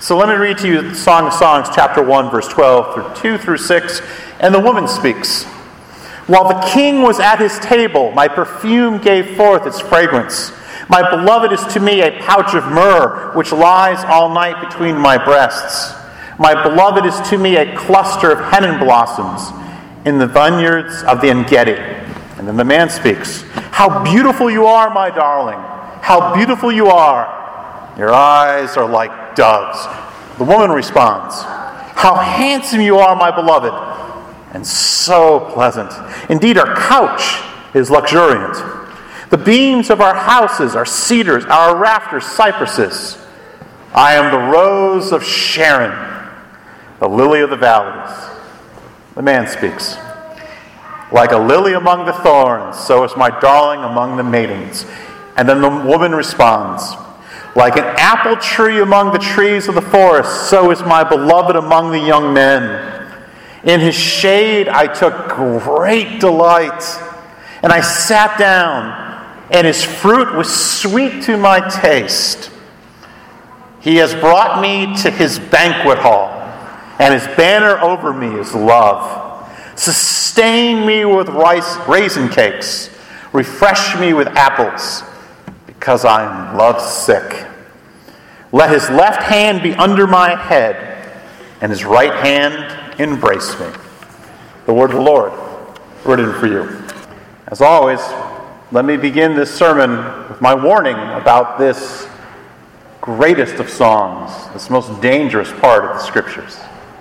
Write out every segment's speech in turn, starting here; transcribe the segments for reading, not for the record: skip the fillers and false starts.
So let me read to you Song of Songs, chapter 1, verse 12, through 2 through 6. And the woman speaks. While the king was at his table, my perfume gave forth its fragrance. My beloved is to me a pouch of myrrh, which lies all night between my breasts. My beloved is to me a cluster of henna blossoms in the vineyards of the En-gedi. And then the man speaks. How beautiful you are, my darling. How beautiful you are. Your eyes are like doves. The woman responds. How handsome you are, my beloved. And so pleasant. Indeed, our couch is luxuriant. The beams of our houses are cedars, our rafters cypresses. I am the rose of Sharon, the lily of the valleys. The man speaks. Like a lily among the thorns, so is my darling among the maidens. And then the woman responds. Like an apple tree among the trees of the forest, so is my beloved among the young men. In his shade I took great delight, and I sat down, and his fruit was sweet to my taste. He has brought me to his banquet hall, and his banner over me is love. Sustain me with raisin cakes, refresh me with apples, because I am lovesick. Let his left hand be under my head, and his right hand embrace me. The word of the Lord, written for you. As always, let me begin this sermon with my warning about this greatest of songs, this most dangerous part of the Scriptures.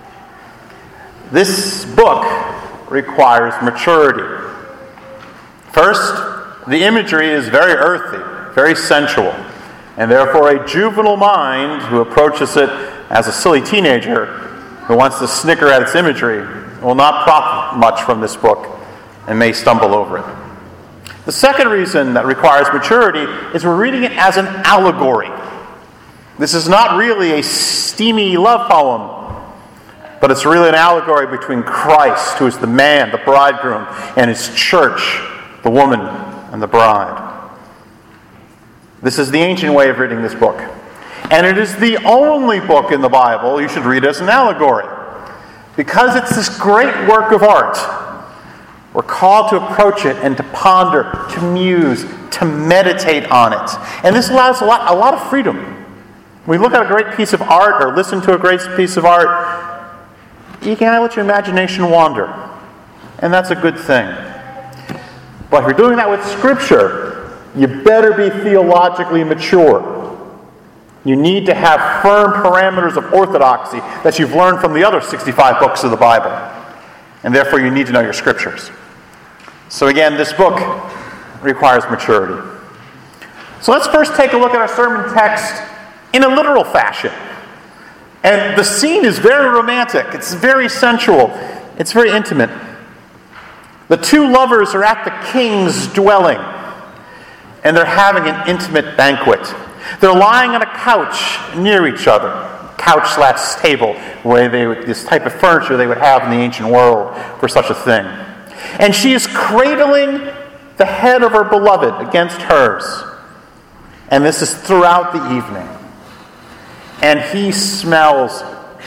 This book requires maturity. First, the imagery is very earthy, very sensual, and therefore a juvenile mind who approaches it as a silly teenager who wants to snicker at its imagery will not profit much from this book and may stumble over it. The second reason that requires maturity is we're reading it as an allegory. This is not really a steamy love poem, but it's really an allegory between Christ, who is the man, the bridegroom, and his church, the woman and the bride. This is the ancient way of reading this book. And it is the only book in the Bible you should read as an allegory. Because it's this great work of art, we're called to approach it and to ponder, to muse, to meditate on it. And this allows a lot of freedom. When we look at a great piece of art or listen to a great piece of art, you can let your imagination wander. And that's a good thing. But if you're doing that with Scripture, you better be theologically mature. You need to have firm parameters of orthodoxy that you've learned from the other 65 books of the Bible. And therefore you need to know your Scriptures. So again, this book requires maturity. So let's first take a look at our sermon text in a literal fashion. And the scene is very romantic. It's very sensual. It's very intimate. The two lovers are at the king's dwelling, and they're having an intimate banquet. They're lying on a couch near each other, couch/table, where this type of furniture they would have in the ancient world for such a thing. And she is cradling the head of her beloved against hers. And this is throughout the evening. And he smells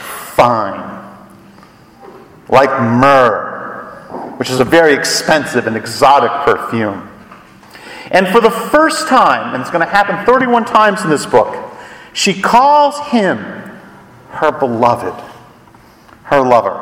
fine, like myrrh, which is a very expensive and exotic perfume. And for the first time, and it's going to happen 31 times in this book, she calls him her beloved, her lover.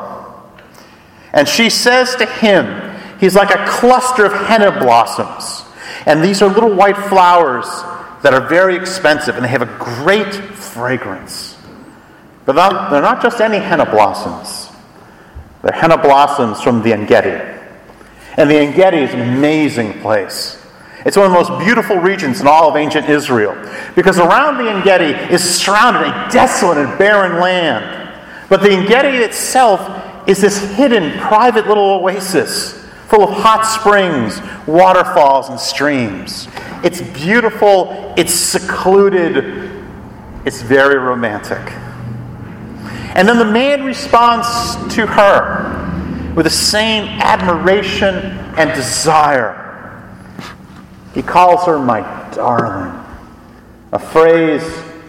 And she says to him, he's like a cluster of henna blossoms. And these are little white flowers that are very expensive, and they have a great fragrance. But they're not just any henna blossoms. They're henna blossoms from the En-gedi. And the En-gedi is an amazing place. It's one of the most beautiful regions in all of ancient Israel, because around the En-gedi is surrounded a desolate and barren land. But the En-gedi itself is this hidden, private little oasis full of hot springs, waterfalls, and streams. It's beautiful, it's secluded, it's very romantic. And then the man responds to her with the same admiration and desire. He calls her my darling, a phrase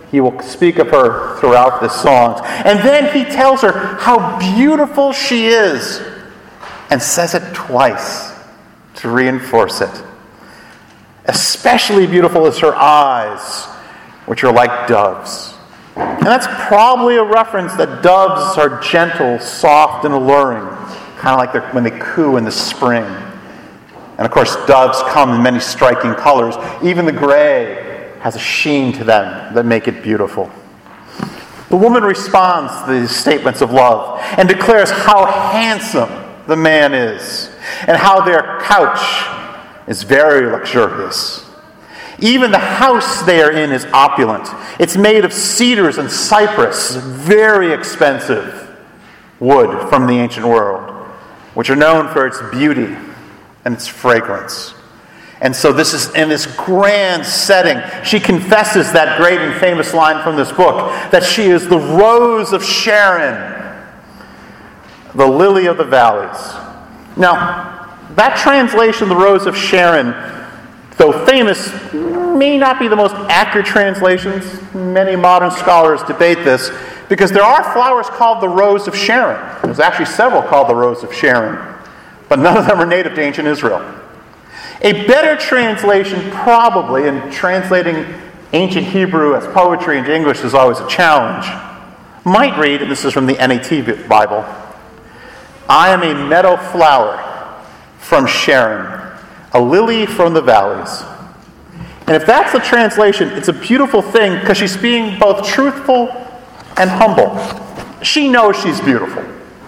He will speak of her throughout the songs. And then he tells her how beautiful she is and says it twice to reinforce it. Especially beautiful is her eyes, which are like doves. And that's probably a reference that doves are gentle, soft, and alluring, kind of like when they coo in the spring. And of course, doves come in many striking colors. Even the gray has a sheen to them that make it beautiful. The woman responds to these statements of love and declares how handsome the man is and how their couch is very luxurious. Even the house they are in is opulent. It's made of cedars and cypress, very expensive wood from the ancient world, which are known for its beauty and its fragrance. And so this is in this grand setting. She confesses that great and famous line from this book, that she is the rose of Sharon, the lily of the valleys. Now, that translation, the rose of Sharon, though famous, may not be the most accurate translations. Many modern scholars debate this, because there are flowers called the rose of Sharon. There's actually several called the rose of Sharon, but none of them are native to ancient Israel. A better translation, probably, and translating ancient Hebrew as poetry into English is always a challenge, might read, and this is from the NAT Bible, "I am a meadow flower from Sharon, a lily from the valleys." And if that's the translation, it's a beautiful thing because she's being both truthful and humble. She knows she's beautiful.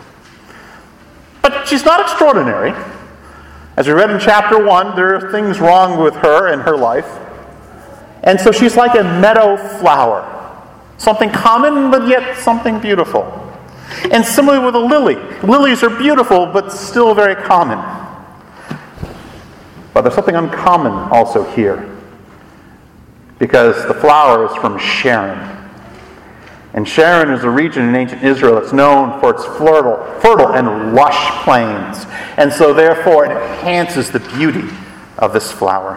But she's not extraordinary. As we read in chapter 1, there are things wrong with her and her life. And so she's like a meadow flower. Something common, but yet something beautiful. And similarly with a lily. Lilies are beautiful, but still very common. But there's something uncommon also here, because the flower is from Sharon. And Sharon is a region in ancient Israel that's known for its fertile and lush plains. And so therefore it enhances the beauty of this flower.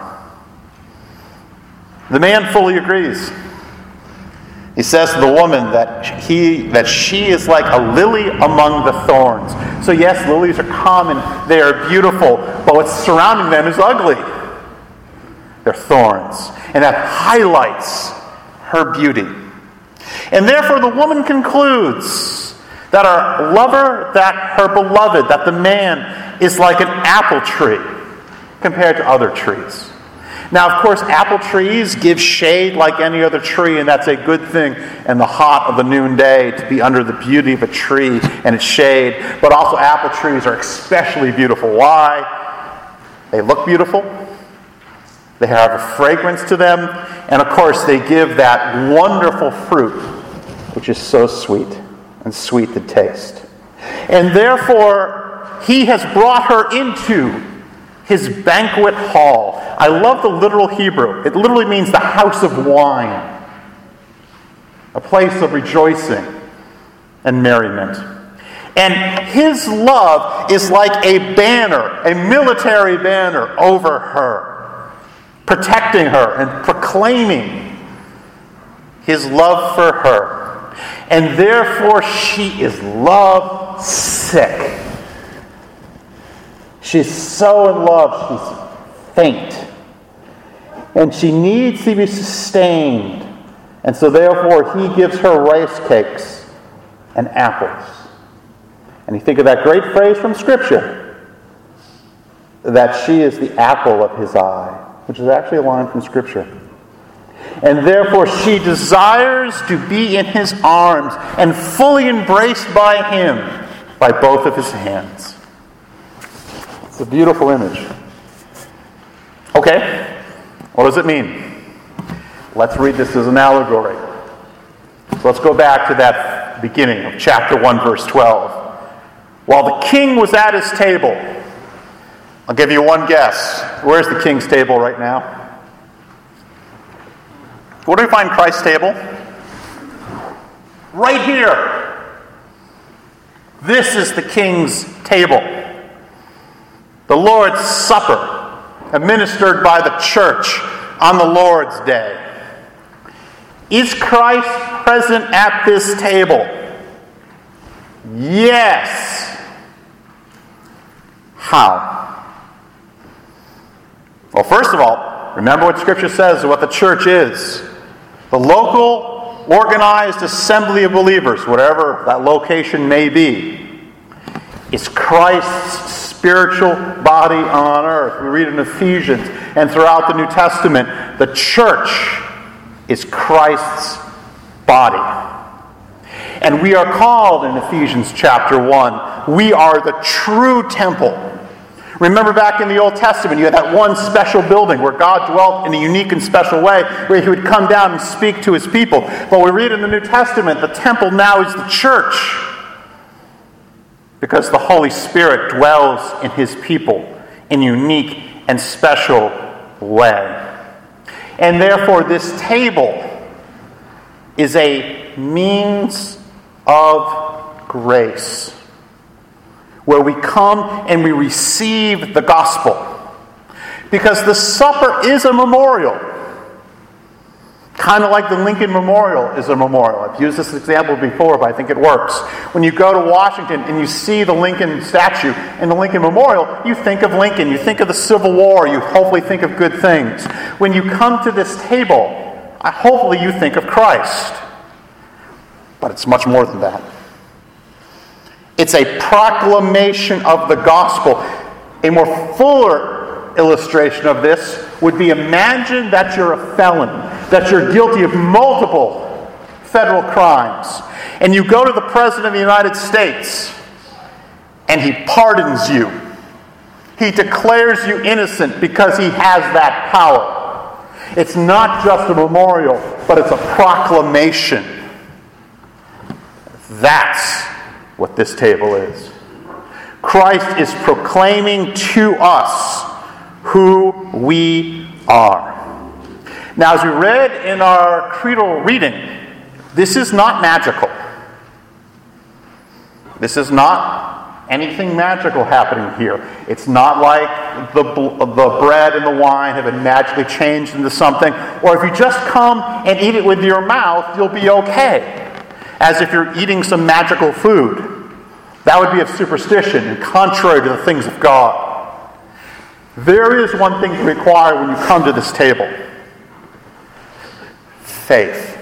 The man fully agrees. He says to the woman that she is like a lily among the thorns. So yes, lilies are common, they are beautiful, but what's surrounding them is ugly. They're thorns. And that highlights her beauty. And therefore the woman concludes that her lover, that her beloved, that the man is like an apple tree compared to other trees. Now, of course, apple trees give shade like any other tree, and that's a good thing in the hot of the noonday to be under the beauty of a tree and its shade. But also apple trees are especially beautiful. Why? They look beautiful. They have a fragrance to them. And of course, they give that wonderful fruit, which is so sweet and sweet to taste. And therefore, he has brought her into his banquet hall. I love the literal Hebrew. It literally means the house of wine, a place of rejoicing and merriment. And his love is like a banner, a military banner over her, protecting her and proclaiming his love for her. And therefore she is love sick. She's so in love, she's faint. And she needs to be sustained. And so therefore he gives her rice cakes and apples. And you think of that great phrase from Scripture, that she is the apple of his eye, which is actually a line from Scripture. And therefore she desires to be in his arms and fully embraced by him by both of his hands. It's a beautiful image. Okay, what does it mean? Let's read this as an allegory. So let's go back to that beginning of chapter 1, verse 12. While the king was at his table, I'll give you one guess. Where's the king's table right now? Where do we find Christ's table? Right here. This is the king's table. The Lord's Supper, administered by the church on the Lord's Day. Is Christ present at this table? Yes. How? Well, first of all, remember what Scripture says, what the church is. The local, organized assembly of believers, whatever that location may be, is Christ's spiritual body on earth. We read in Ephesians and throughout the New Testament, the church is Christ's body. And we are called in Ephesians chapter 1, we are the true temple. Remember back in the Old Testament, you had that one special building where God dwelt in a unique and special way, where He would come down and speak to His people. But we read in the New Testament, the temple now is the church, because the Holy Spirit dwells in His people in a unique and special way. And therefore, this table is a means of grace, where we come and we receive the gospel. Because the supper is a memorial. Kind of like the Lincoln Memorial is a memorial. I've used this example before, but I think it works. When you go to Washington and you see the Lincoln statue and the Lincoln Memorial, you think of Lincoln, you think of the Civil War, you hopefully think of good things. When you come to this table, hopefully you think of Christ. But it's much more than that. It's a proclamation of the gospel. A more fuller illustration of this would be, imagine that you're a felon, that you're guilty of multiple federal crimes, and you go to the President of the United States, and he pardons you. He declares you innocent because he has that power. It's not just a memorial, but it's a proclamation. That's what this table is. Christ is proclaiming to us who we are. Now, as we read in our creedal reading, this is not magical. This is not anything magical happening here. It's not like the bread and the wine have been magically changed into something, or if you just come and eat it with your mouth, you'll be okay, as if you're eating some magical food. That would be of superstition and contrary to the things of God. There is one thing to require when you come to this table. Faith.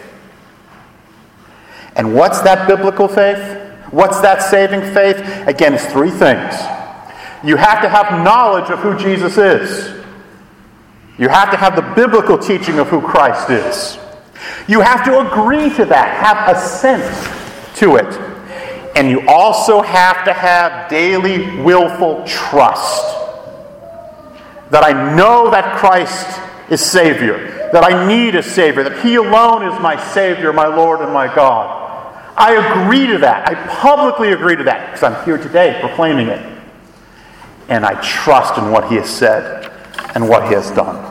And what's that biblical faith? What's that saving faith? Again, it's three things. You have to have knowledge of who Jesus is. You have to have the biblical teaching of who Christ is. You have to agree to that, have assent to it. And you also have to have daily willful trust. That I know that Christ is Savior. That I need a Savior. That He alone is my Savior, my Lord, and my God. I agree to that. I publicly agree to that because I'm here today proclaiming it. And I trust in what He has said and what He has done.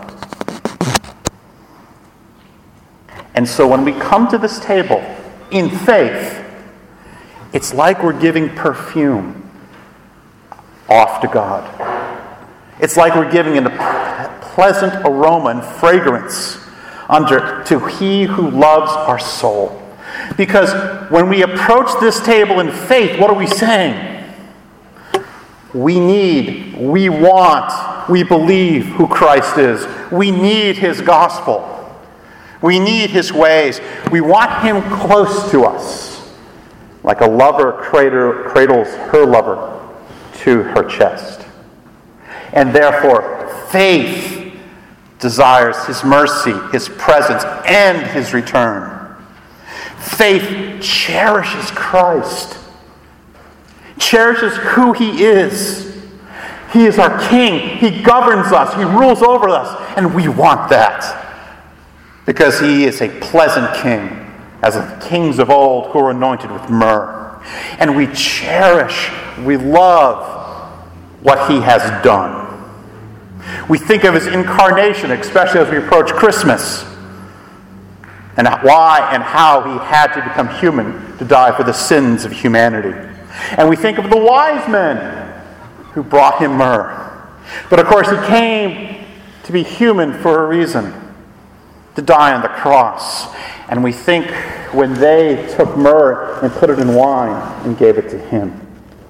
And so when we come to this table in faith, it's like we're giving perfume off to God. It's like we're giving a pleasant aroma and fragrance to He who loves our soul. Because when we approach this table in faith, what are we saying? We need, we want, we believe who Christ is. We need His gospel. We need His ways. We want Him close to us, like a lover cradles her lover to her chest. And therefore, faith desires His mercy, His presence, and His return. Faith cherishes Christ, cherishes who He is. He is our King. He governs us. He rules over us. And we want that. Because He is a pleasant King, as the kings of old who were anointed with myrrh. And we cherish, we love what He has done. We think of His incarnation, especially as we approach Christmas, and why and how He had to become human to die for the sins of humanity. And we think of the wise men who brought Him myrrh. But of course, He came to be human for a reason, to die on the cross. And we think when they took myrrh and put it in wine and gave it to him.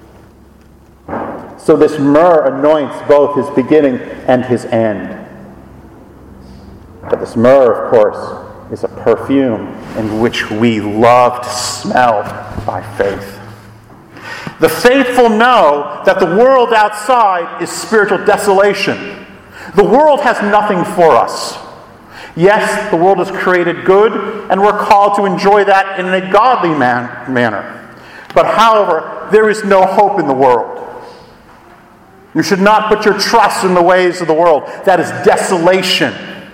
So this myrrh anoints both his beginning and his end. But this myrrh, of course, is a perfume in which we love to smell by faith. The faithful know that the world outside is spiritual desolation. The world has nothing for us. Yes, the world is created good, and we're called to enjoy that in a godly manner. But however, there is no hope in the world. You should not put your trust in the ways of the world. That is desolation.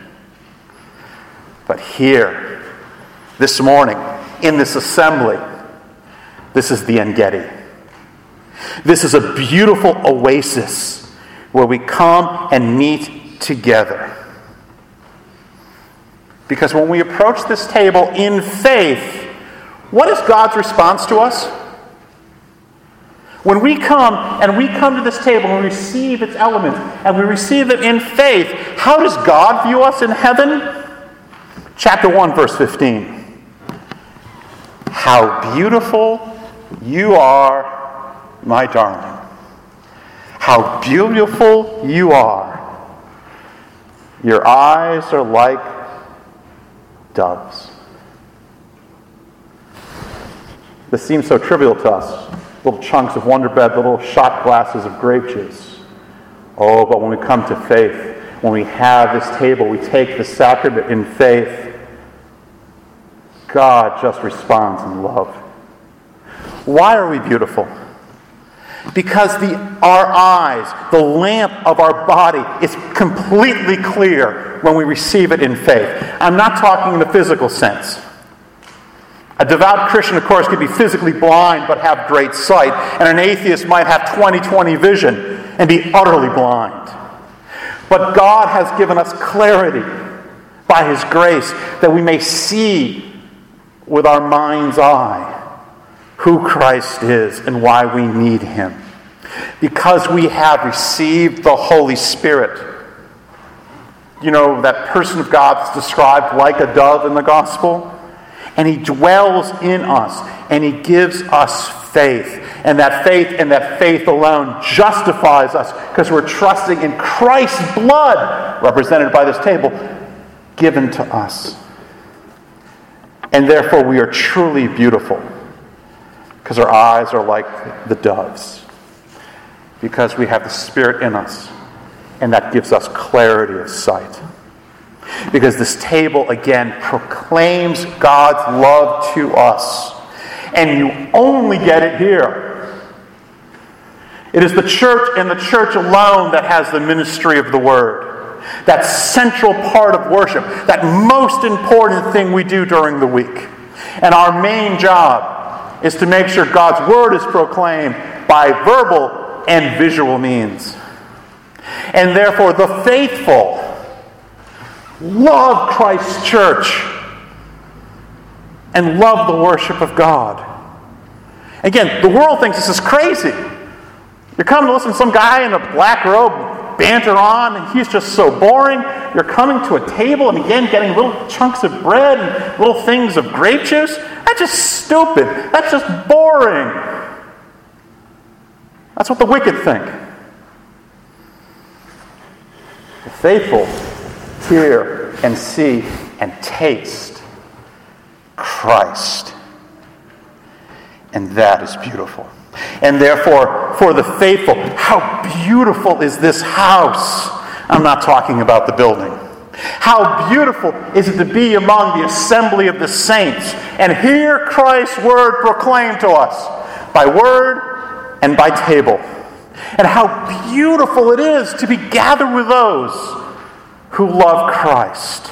But here, this morning, in this assembly, this is the En-Gedi. This is a beautiful oasis where we come and meet together. Because when we approach this table in faith, what is God's response to us? When we come to this table and we receive its elements, and we receive it in faith, how does God view us in heaven? Chapter 1, verse 15. How beautiful you are, my darling. How beautiful you are. Your eyes are like doves. This seems so trivial to us. Little chunks of Wonder Bread, little shot glasses of grape juice. Oh, but when we come to faith, when we have this table, we take the sacrament in faith, God just responds in love. Why are we beautiful? Because our eyes, the lamp of our body, is completely clear when we receive it in faith. I'm not talking in the physical sense. A devout Christian, of course, could be physically blind but have great sight, and an atheist might have 20/20 vision and be utterly blind. But God has given us clarity by his grace that we may see with our mind's eye who Christ is and why we need him. Because we have received the Holy Spirit. You know, that person of God is described like a dove in the gospel. And he dwells in us, and he gives us faith. And that faith alone justifies us because we're trusting in Christ's blood, represented by this table, given to us. And therefore we are truly beautiful because our eyes are like the doves. Because we have the Spirit in us, and that gives us clarity of sight. Because this table, again, proclaims God's love to us. And you only get it here. It is the church and the church alone that has the ministry of the Word. That central part of worship. That most important thing we do during the week. And our main job is to make sure God's Word is proclaimed by verbal and visual means. And therefore, the faithful love Christ's church and love the worship of God. Again, the world thinks this is crazy. You're coming to listen to some guy in a black robe banter on, and he's just so boring. You're coming to a table and again getting little chunks of bread and little things of grape juice. That's just stupid. That's just boring. That's what the wicked think. The faithful hear and see and taste Christ. And that is beautiful. And therefore, for the faithful, how beautiful is this house? I'm not talking about the building. How beautiful is it to be among the assembly of the saints and hear Christ's word proclaimed to us by word and by table. And how beautiful it is to be gathered with those who love Christ.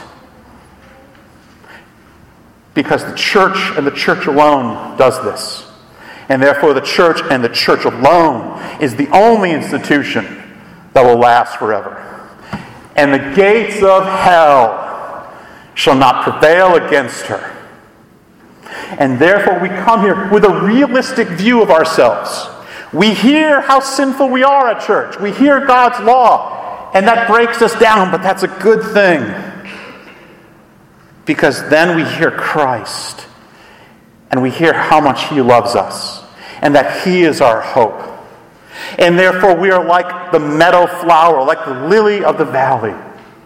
Because the church and the church alone does this. And therefore the church and the church alone is the only institution that will last forever. And the gates of hell shall not prevail against her. And therefore we come here with a realistic view of ourselves. We hear how sinful we are at church. We hear God's law. And that breaks us down, but that's a good thing. Because then we hear Christ, and we hear how much he loves us, and that he is our hope. And therefore we are like the meadow flower, like the lily of the valley.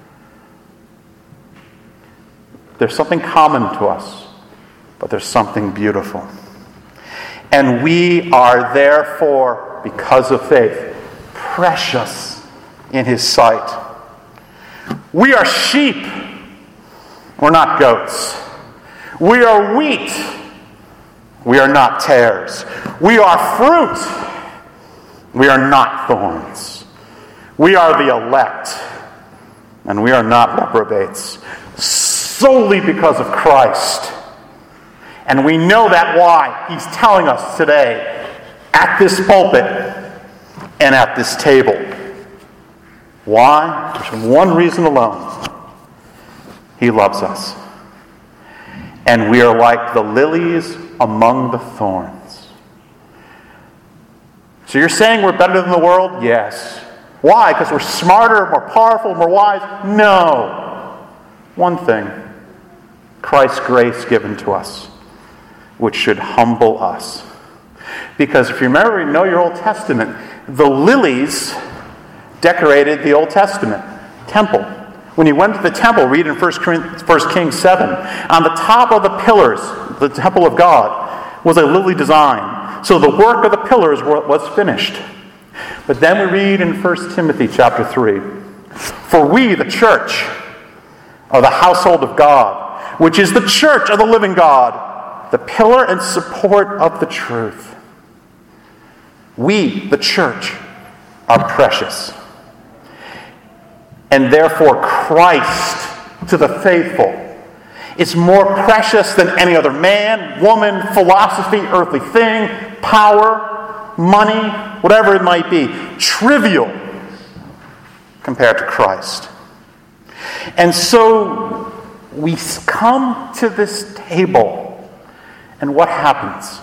There's something common to us, but there's something beautiful. And we are therefore, because of faith, precious in his sight. We are sheep. We're not goats. We are wheat. We are not tares. We are fruit. We are not thorns. We are the elect. And we are not reprobates. Solely because of Christ. And we know that why he's telling us today at this pulpit and at this table. Why? There's one reason alone. He loves us. And we are like the lilies among the thorns. So you're saying we're better than the world? Yes. Why? Because we're smarter, more powerful, more wise? No. One thing. Christ's grace given to us, which should humble us. Because if you remember, you know your Old Testament, the lilies decorated the Old Testament temple. When you went to the temple, read in 1 Kings 7, on the top of the pillars, the temple of God, was a lily design. So the work of the pillars was finished. But then we read in 1 Timothy chapter 3, for we, the church, are the household of God, which is the church of the living God, the pillar and support of the truth. We, the church, are precious. And therefore Christ to the faithful is more precious than any other man, woman, philosophy, earthly thing, power, money, whatever it might be. Trivial compared to Christ. And so we come to this table, and what happens?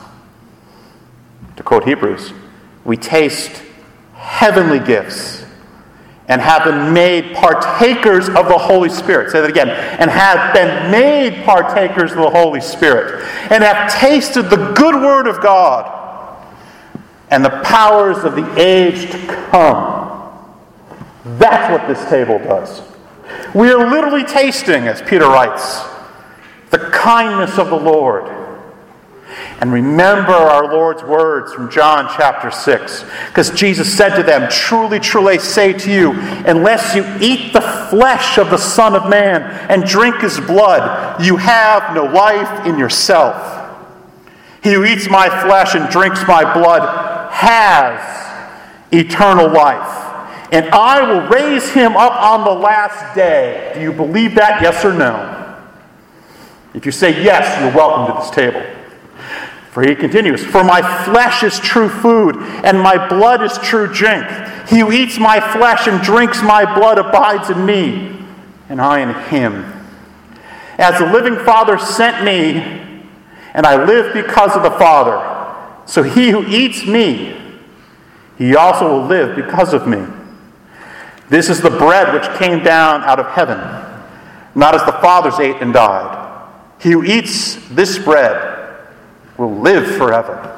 To quote Hebrews, we taste heavenly gifts and have been made partakers of the Holy Spirit. Say that again. And have been made partakers of the Holy Spirit. And have tasted the good word of God and the powers of the age to come. That's what this table does. We are literally tasting, as Peter writes, the kindness of the Lord. And remember our Lord's words from John chapter 6. Because Jesus said to them, truly, truly, I say to you, unless you eat the flesh of the Son of Man and drink his blood, you have no life in yourself. He who eats my flesh and drinks my blood has eternal life. And I will raise him up on the last day. Do you believe that, yes or no? If you say yes, you're welcome to this table. For he continues, for my flesh is true food, and my blood is true drink. He who eats my flesh and drinks my blood abides in me, and I in him. As the living Father sent me, and I live because of the Father, so he who eats me, he also will live because of me. This is the bread which came down out of heaven, not as the fathers ate and died. He who eats this bread will live forever.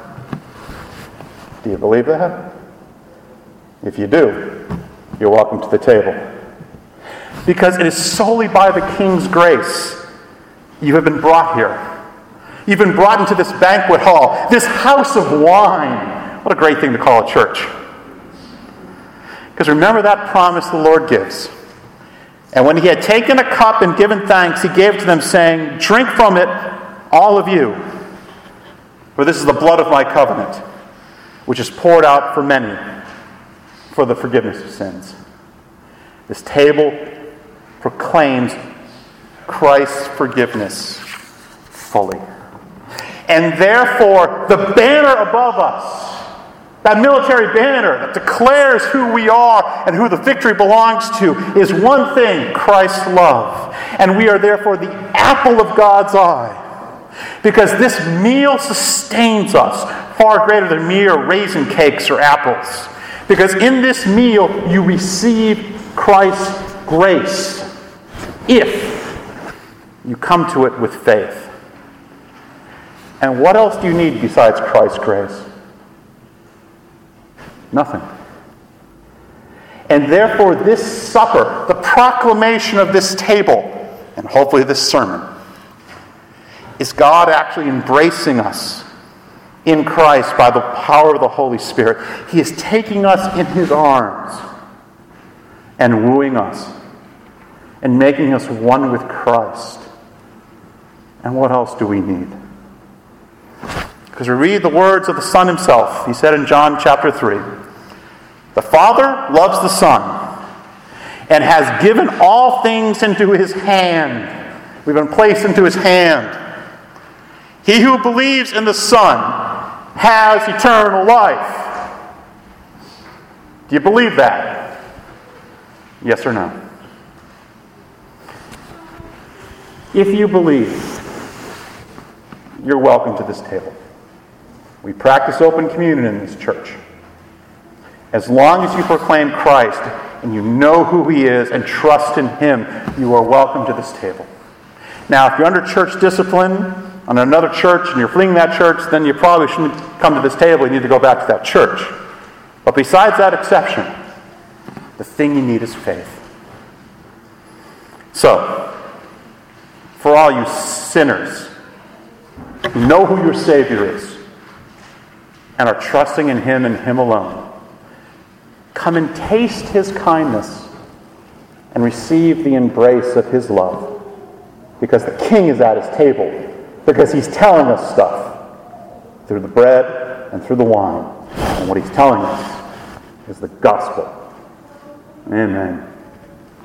Do you believe that? If you do, you're welcome to the table. Because it is solely by the King's grace you have been brought here. You've been brought into this banquet hall, this house of wine. What a great thing to call a church. Because remember that promise the Lord gives. And when he had taken a cup and given thanks, he gave it to them, saying, drink from it, all of you. For this is the blood of my covenant, which is poured out for many for the forgiveness of sins. This table proclaims Christ's forgiveness fully. And therefore, the banner above us, that military banner that declares who we are and who the victory belongs to, is one thing, Christ's love. And we are therefore the apple of God's eye. Because this meal sustains us far greater than mere raisin cakes or apples. Because in this meal you receive Christ's grace if You come to it with faith. And what else do you need besides Christ's grace? Nothing. And therefore, this supper, the proclamation of this table, and hopefully this sermon, is God actually embracing us in Christ by the power of the Holy Spirit. He is taking us in His arms and wooing us and making us one with Christ. And what else do we need? Because we read the words of the Son Himself. He said in John chapter 3, "The Father loves the Son and has given all things into His hand." We've been placed into His hand. "He who believes in the Son has eternal life." Do you believe that? Yes or no? If you believe, you're welcome to this table. We practice open communion in this church. As long as you proclaim Christ and you know who He is and trust in Him, you are welcome to this table. Now, if you're under church discipline on another church and you're fleeing that church, then you probably shouldn't come to this table. You need to go back to that church. But besides that exception, the thing you need is faith. So, for all you sinners who know who your Savior is and are trusting in Him and Him alone, come and taste His kindness and receive the embrace of His love. Because the King is at His table. Because He's telling us stuff through the bread and through the wine. And what He's telling us is the gospel. Amen.